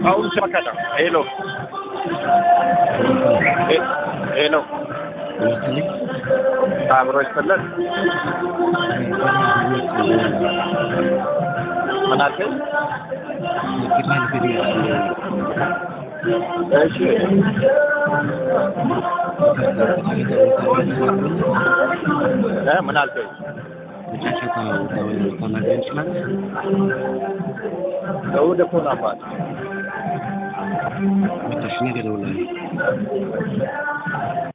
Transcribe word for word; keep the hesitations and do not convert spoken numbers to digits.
አሁን ሸመከታ ሄሎ ሄሎ አብሮ ይፈለግ ምናልከ እሺ እ ምናልከ ጫጫታ ተናገር ይችላል ነው ደኮና ባል መተሽ ነገር ነው ላይ